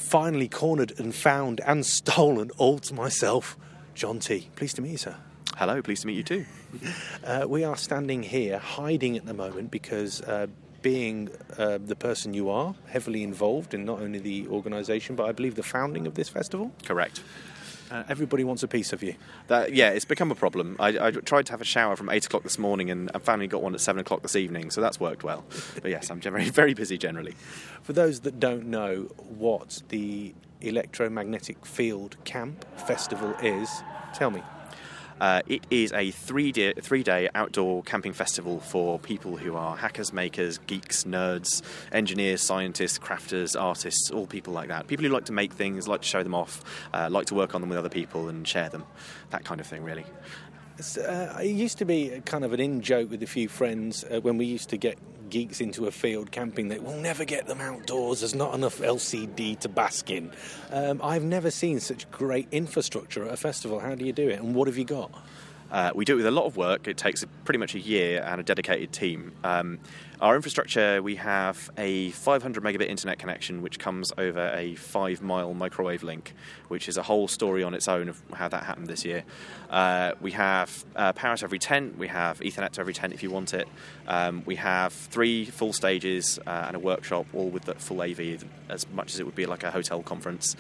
finally cornered and found and stolen all to myself, John T. Pleased to meet you, sir. Hello, pleased to meet you too. We are standing here hiding at the moment because being the person you are, heavily involved in not only the organisation but I believe the founding of this festival. Correct. Everybody wants a piece of you. It's become a problem. I tried to have a shower from 8 o'clock this morning and I finally got one at 7 o'clock this evening, so that's worked well. But yes, I'm very, very busy generally. For those that don't know what the Electromagnetic Field Camp Festival is, tell me. It is a three-day outdoor camping festival for people who are hackers, makers, geeks, nerds, engineers, scientists, crafters, artists, all people like that. People who like to make things, like to show them off, like to work on them with other people and share them. That kind of thing, really. It used to be kind of an in-joke with a few friends when we used to get geeks into a field camping that we'll never get them outdoors, there's not enough LCD to bask in. I've never seen such great infrastructure at a festival. How do you do it and what have you got? We do it with a lot of work. It takes pretty much a year and a dedicated team. Our infrastructure, we have a 500 megabit internet connection which comes over a 5-mile microwave link, which is a whole story on its own of how that happened this year. We have power to every tent. We have Ethernet to every tent if you want it. We have 3 full stages and a workshop, all with the full AV, as much as it would be like a hotel conference.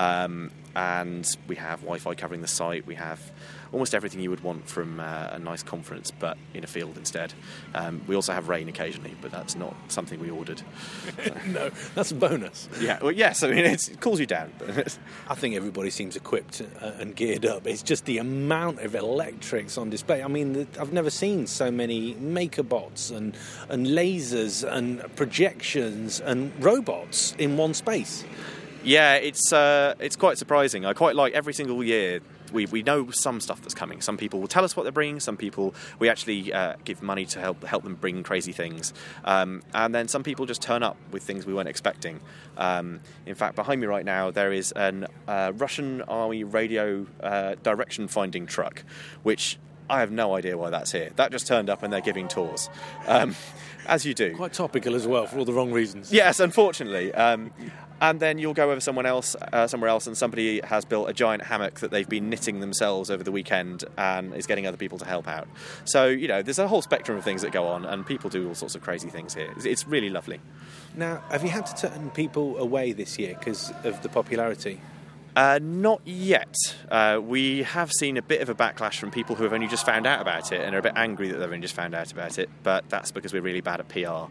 And we have Wi-Fi covering the site. We have almost everything you would want from a nice conference, but in a field instead. We also have rain occasionally, but that's not something we ordered. No, that's a bonus. Yeah, well, yes, I mean, it cools you down. I think everybody seems equipped and geared up. It's just the amount of electrics on display. I mean, I've never seen so many MakerBots and lasers and projections and robots in one space. Yeah, it's quite surprising. I quite like every single year. We know some stuff that's coming. Some people will tell us what they're bringing. Some people we actually give money to help them bring crazy things. And then some people just turn up with things we weren't expecting. In fact, behind me right now there is an Russian army radio direction finding truck, which I have no idea why that's here. That just turned up and they're giving tours. As you do. Quite topical as well, for all the wrong reasons. Yes, unfortunately. And then you'll go over somewhere else, and somebody has built a giant hammock that they've been knitting themselves over the weekend and is getting other people to help out. So, there's a whole spectrum of things that go on, and people do all sorts of crazy things here. It's really lovely. Now, have you had to turn people away this year because of the popularity? Not yet. We have seen a bit of a backlash from people who have only just found out about it and are a bit angry that they've only just found out about it, but that's because we're really bad at PR.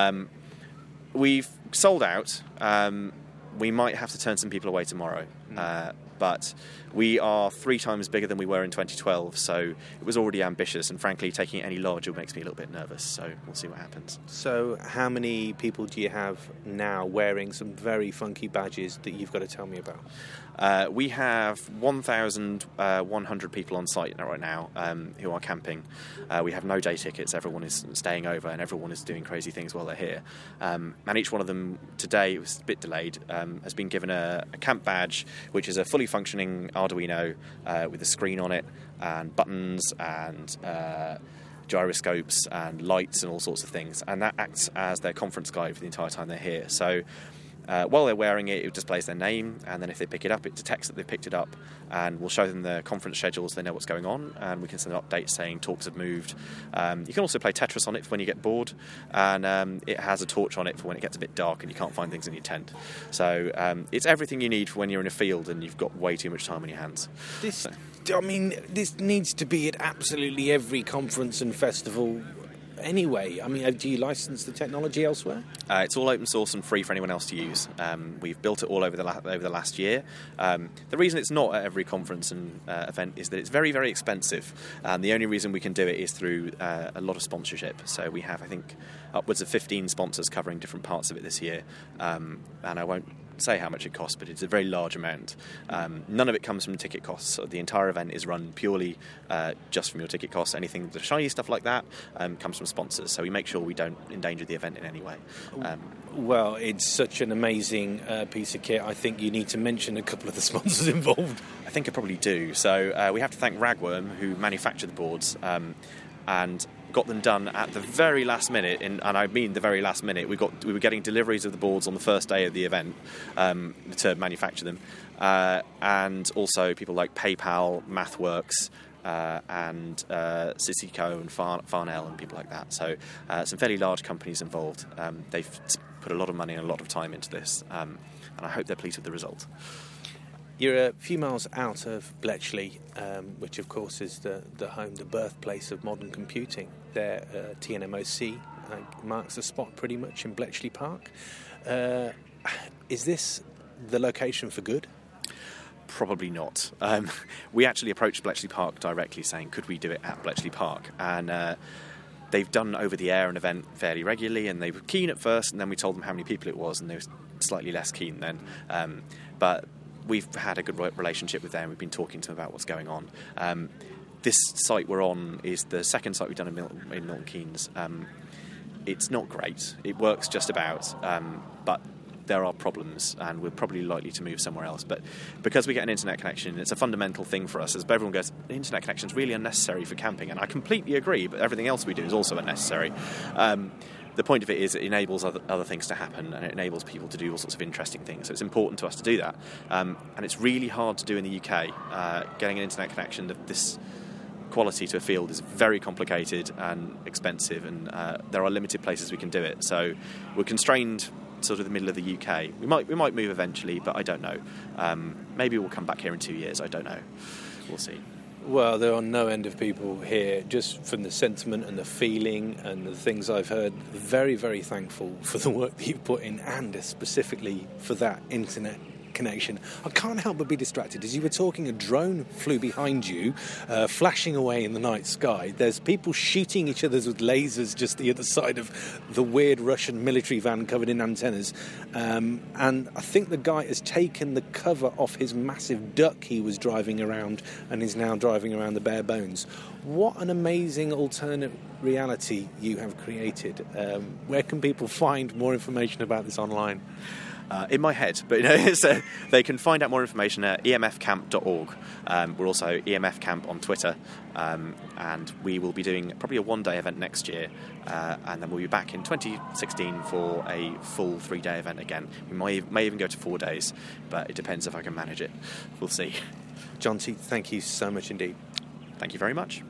We've sold out. We might have to turn some people away tomorrow, but we are 3 times bigger than we were in 2012, so it was already ambitious, and frankly taking it any larger makes me a little bit nervous, so we'll see what happens. So how many people do you have now wearing some very funky badges that you've got to tell me about? We have 1,100 people on site right now who are camping. We have no day tickets. Everyone is staying over and everyone is doing crazy things while they're here. And each one of them today, it was a bit delayed, has been given a camp badge, which is a fully functioning Arduino with a screen on it and buttons and gyroscopes and lights and all sorts of things. And that acts as their conference guide for the entire time they're here. So while they're wearing it, it displays their name, and then if they pick it up, it detects that they've picked it up, and we'll show them the conference schedules, they know what's going on, and we can send updates saying talks have moved. You can also play Tetris on it for when you get bored, and it has a torch on it for when it gets a bit dark and you can't find things in your tent. So it's everything you need for when you're in a field and you've got way too much time on your hands. This needs to be at absolutely every conference and festival anyway. I mean, do you license the technology elsewhere? It's all open source and free for anyone else to use. We've built it all over the last year. The reason it's not at every conference and event is that it's very, very expensive. The only reason we can do it is through a lot of sponsorship. So we have, I think, upwards of 15 sponsors covering different parts of it this year. And I won't say how much it costs, but it's a very large amount. None of it comes from ticket costs. So the entire event is run purely just from your ticket costs. Anything, the shiny stuff like that, comes from sponsors. So we make sure we don't endanger the event in any way. Well, it's such an amazing piece of kit. I think you need to mention a couple of the sponsors involved. I think I probably do. So we have to thank Ragworm, who manufacture the boards. And got them done at the very last minute, and I mean the very last minute. We were getting deliveries of the boards on the first day of the event to manufacture them, and also people like PayPal, MathWorks, and Cityco and Farnell and people like that. So some fairly large companies involved. They've put a lot of money and a lot of time into this, and I hope they're pleased with the result. You're a few miles out of Bletchley, which of course is the home, the birthplace of modern computing. There, TNMOC marks the spot pretty much in Bletchley Park. Is this the location for good? Probably not. We actually approached Bletchley Park directly saying, could we do it at Bletchley Park? And they've done over-the-air an event fairly regularly, and they were keen at first, and then we told them how many people it was, and they were slightly less keen then. But we've had a good relationship with them. We've been talking to them about what's going on. This site we're on is the second site we've done in Milton Keynes. It's not great. It works just about, but there are problems, and we're probably likely to move somewhere else. But because we get an internet connection, it's a fundamental thing for us. As everyone goes, the internet connection is really unnecessary for camping, and I completely agree, but everything else we do is also unnecessary. The point of it is it enables other things to happen, and it enables people to do all sorts of interesting things. So it's important to us to do that. And it's really hard to do in the UK. Getting an internet connection of this quality to a field is very complicated and expensive, and there are limited places we can do it. So we're constrained sort of the middle of the UK. We might move eventually, but I don't know. Maybe we'll come back here in 2 years. I don't know. We'll see. Well, there are no end of people here, just from the sentiment and the feeling and the things I've heard. Very, very thankful for the work that you've put in, and specifically for that internet connection. I can't help but be distracted. As you were talking, a drone flew behind you, flashing away in the night sky. There's people shooting each other with lasers just the other side of the weird Russian military van covered in antennas. And I think the guy has taken the cover off his massive duck he was driving around and is now driving around the bare bones. What an amazing alternate reality you have created. Where can people find more information about this online? In my head, but so they can find out more information at emfcamp.org. We're also EMF Camp on Twitter, and we will be doing probably a one-day event next year, and then we'll be back in 2016 for a full 3-day event again. We may even go to 4 days, but it depends if I can manage it. We'll see. Jonty, thank you so much indeed. Thank you very much.